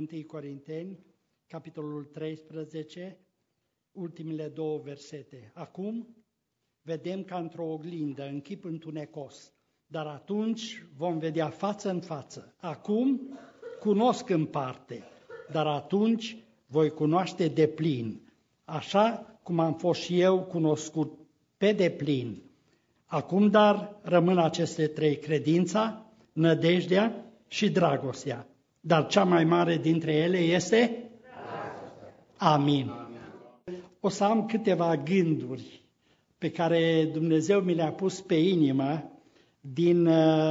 1 Corinteni, capitolul 13, ultimele două versete. Acum vedem ca într-o oglindă, în chip întunecos, dar atunci vom vedea față în față. Acum cunosc în parte, dar atunci voi cunoaște deplin, așa cum am fost și eu cunoscut pe deplin. Acum, dar, rămân aceste trei: credința, nădejdea și dragostea. Dar cea mai mare dintre ele este? Amin. O să am câteva gânduri pe care Dumnezeu mi le-a pus pe inimă din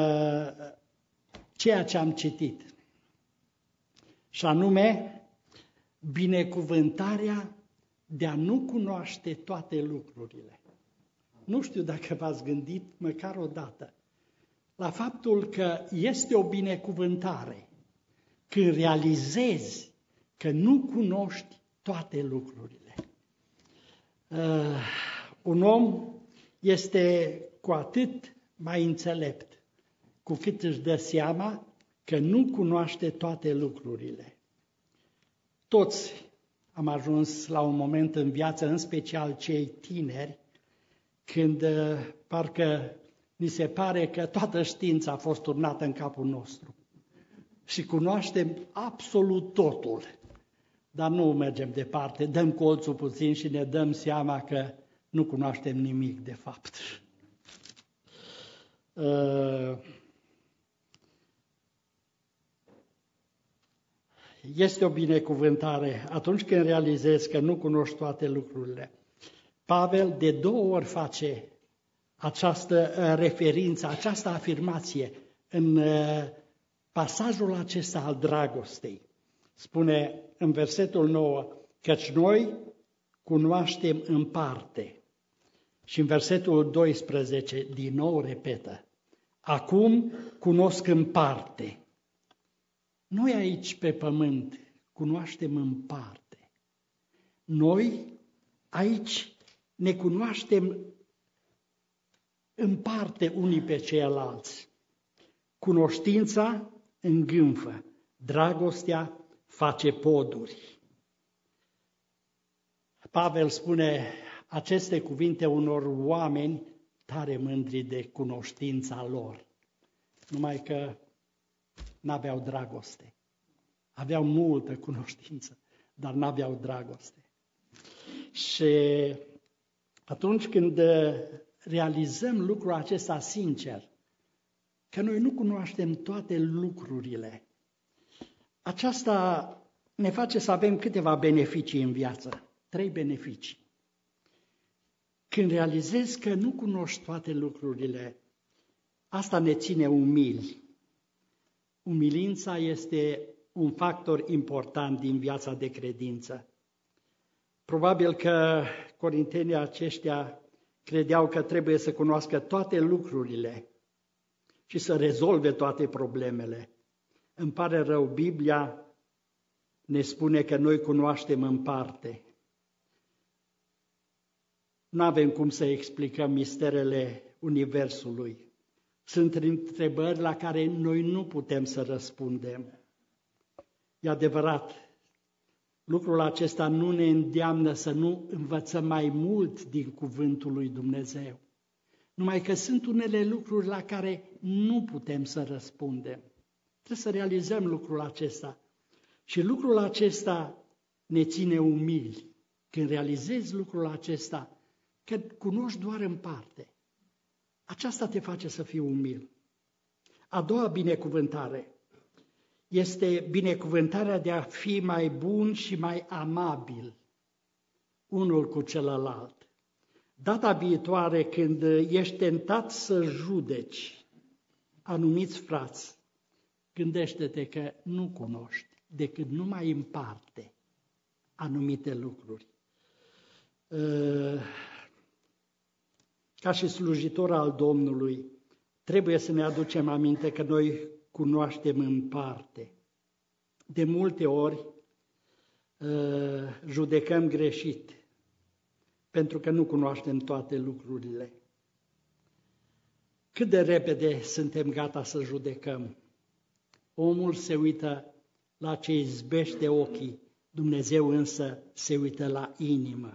ceea ce am citit. Și anume, binecuvântarea de a nu cunoaște toate lucrurile. Nu știu dacă v-ați gândit măcar o dată la faptul că este o binecuvântare când realizezi că nu cunoști toate lucrurile. Un om este cu atât mai înțelept cu cât își dă seama că nu cunoaște toate lucrurile. Toți am ajuns la un moment în viață, în special cei tineri, când parcă ni se pare că toată știința a fost turnată în capul nostru și cunoaștem absolut totul, dar nu mergem departe, dăm colțul puțin și ne dăm seama că nu cunoaștem nimic de fapt. Este o binecuvântare atunci când realizezi că nu cunoști toate lucrurile. Pavel de 2 ori face această referință, această afirmație în pasajul acesta al dragostei. Spune în versetul 9, căci noi cunoaștem în parte. Și în versetul 12 din nou repetă, acum cunosc în parte. Noi aici pe pământ cunoaștem în parte. Noi aici ne cunoaștem în parte unii pe ceilalți. Cunoștința îngânfă, dragostea face poduri. Pavel spune aceste cuvinte unor oameni tare mândri de cunoștința lor, numai că n-aveau dragoste. Aveau multă cunoștință, dar n-aveau dragoste. Și atunci când realizăm lucrul acesta sincer, că noi nu cunoaștem toate lucrurile, aceasta ne face să avem câteva beneficii în viață. 3 beneficii. Când realizezi că nu cunoști toate lucrurile, asta ne ține umili. Umilința este un factor important din viața de credință. Probabil că corintenii aceștia credeau că trebuie să cunoască toate lucrurile și să rezolve toate problemele. Îmi pare rău, Biblia ne spune că noi cunoaștem în parte. Nu avem cum să explicăm misterele Universului. Sunt întrebări la care noi nu putem să răspundem. E adevărat, lucrul acesta nu ne îndeamnă să nu învățăm mai mult din cuvântul lui Dumnezeu. Numai că sunt unele lucruri la care nu putem să răspundem. Trebuie să realizăm lucrul acesta. Și lucrul acesta ne ține umili. Când realizezi lucrul acesta, că cunoști doar în parte, aceasta te face să fii umil. A doua binecuvântare este binecuvântarea de a fi mai bun și mai amabil unul cu celălalt. Data viitoare, când ești tentat să judeci anumiți frați, gândește-te că nu cunoști decât numai în parte anumite lucruri. Ca și slujitor al Domnului, trebuie să ne aducem aminte că noi cunoaștem în parte. De multe ori judecăm greșit, pentru că nu cunoaștem toate lucrurile. Cât de repede suntem gata să judecăm? Omul se uită la ce izbește ochii, Dumnezeu însă se uită la inimă.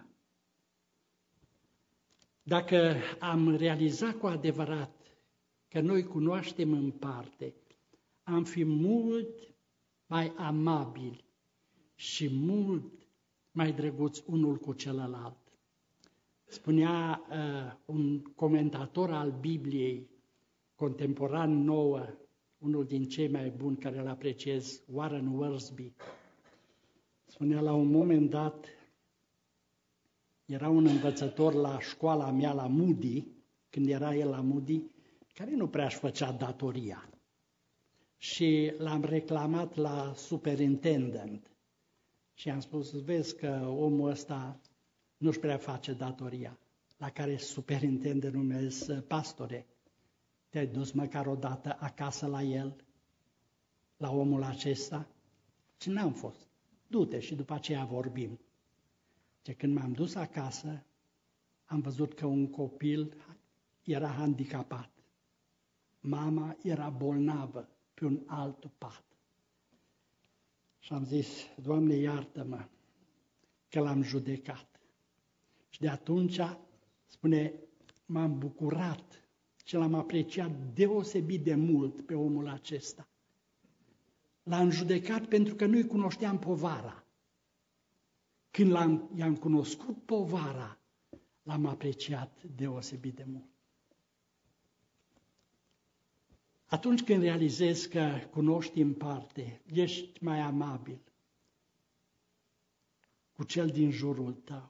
Dacă am realizat cu adevărat că noi cunoaștem în parte, am fi mult mai amabili și mult mai drăguți unul cu celălalt. Spunea un comentator al Bibliei, contemporan nouă, unul din cei mai buni care îl apreciez, Warren Wiersbe, spunea la un moment dat, era un învățător la școala mea, la Moody, când era el la Moody, care nu prea își făcea datoria. Și l-am reclamat la superintendent. Și am spus, vezi că omul ăsta nu-și prea face datoria. La care superintendentul mi-a zis, pastore, te-ai dus măcar o dată acasă la el, la omul acesta? Și n-am fost. Du-te și după aceea vorbim. Și când m-am dus acasă, am văzut că un copil era handicapat. Mama era bolnavă pe un alt pat. Și am zis, Doamne, iartă-mă că l-am judecat. Și de atunci, spune, m-am bucurat și l-am apreciat deosebit de mult pe omul acesta. L-am judecat pentru că nu-i cunoșteam povara. Când i-am cunoscut povara, l-am apreciat deosebit de mult. Atunci când realizezi că cunoști în parte, ești mai amabil cu cel din jurul tău.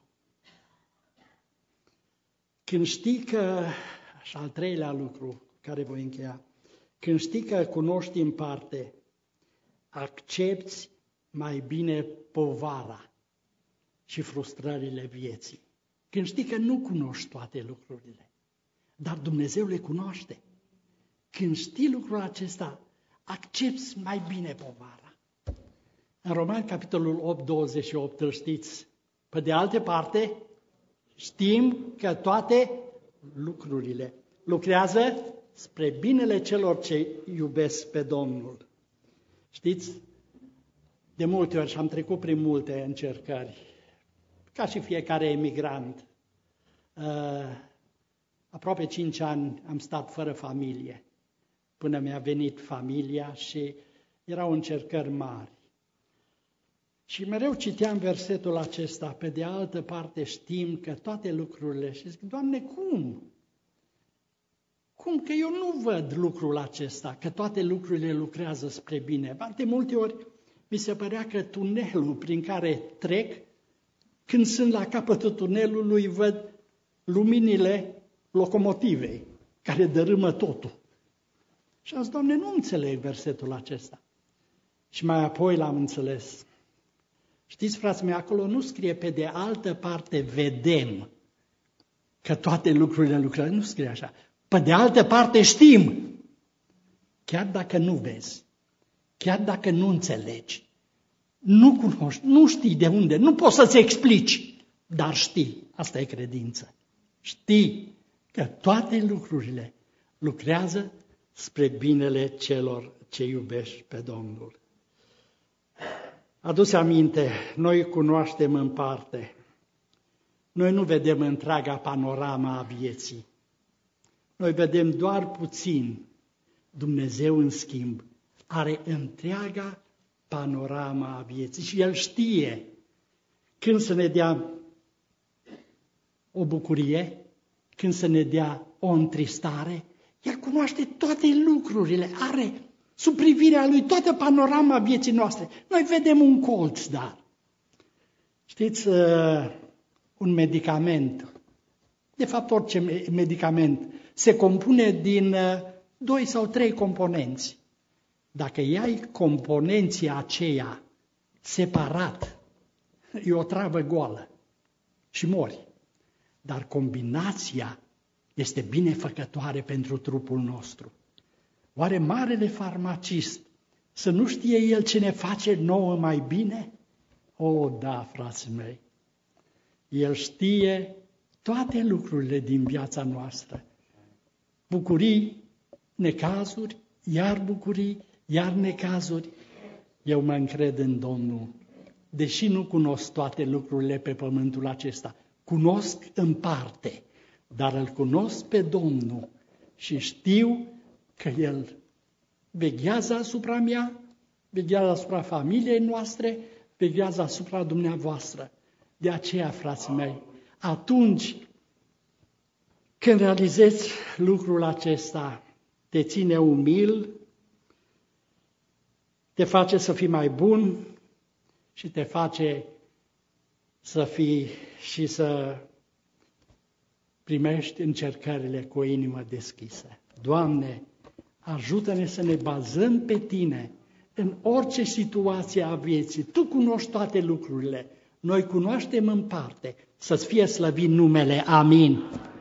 Când știi că, și al treilea lucru care voi încheia, când știi că cunoști în parte, accepți mai bine povara și frustrările vieții. Când știi că nu cunoști toate lucrurile, dar Dumnezeu le cunoaște. Când știi lucrul acesta, accepți mai bine povara. În Romani, capitolul 8, 28, îl știți. Pe de altă parte, știm că toate lucrurile lucrează spre binele celor ce iubesc pe Domnul. Știți, de multe ori, și am trecut prin multe încercări, ca și fiecare emigrant, aproape 5 ani am stat fără familie, până mi-a venit familia și erau încercări mari. Și mereu citeam versetul acesta, pe de altă parte știm că toate lucrurile, și zic, Doamne, cum? Cum că eu nu văd lucrul acesta, că toate lucrurile lucrează spre bine? De multe ori mi se părea că tunelul prin care trec, când sunt la capătul tunelului, văd luminile locomotivei, care dărâmă totul. Și am zis, Doamne, nu înțeleg versetul acesta. Și mai apoi l-am înțeles. Știți, frații mei, acolo nu scrie pe de altă parte vedem că toate lucrurile lucrează. Nu scrie așa. Pe de altă parte știm. Chiar dacă nu vezi, chiar dacă nu înțelegi, nu cunoști, nu știi de unde, nu poți să-ți explici, dar știi. Asta e credință. Știi că toate lucrurile lucrează spre binele celor ce iubești pe Domnul. Adu-ți aminte, noi cunoaștem în parte. Noi nu vedem întreaga panorama a vieții. Noi vedem doar puțin. Dumnezeu, în schimb, are întreaga panorama a vieții și El știe când să ne dea o bucurie, când să ne dea o întristare. El cunoaște toate lucrurile, are sub privirea Lui toată panorama vieții noastre. Noi vedem un colț, dar știți, un medicament, de fapt orice medicament, se compune din 2 sau 3 componenți. Dacă iai componenții aceia separat, e o travă goală și mori. Dar combinația este binefăcătoare pentru trupul nostru. Oare marele farmacist să nu știe el ce ne face nouă mai bine? O, da, frații mei, el știe toate lucrurile din viața noastră. Bucurii, necazuri, iar bucurii, iar necazuri. Eu mă încred în Domnul, deși nu cunosc toate lucrurile pe pământul acesta. Cunosc în parte, dar îl cunosc pe Domnul și știu că El veghează asupra mea, veghează asupra familiei noastre, veghează asupra dumneavoastră. De aceea, frații mei, atunci când realizezi lucrul acesta, te ține umil, te face să fii mai bun și te face să fii și să primești încercările cu o inimă deschisă. Doamne, ajută-ne să ne bazăm pe Tine în orice situație a vieții. Tu cunoști toate lucrurile, noi cunoaștem în parte. Să-ți fie slăvit numele. Amin.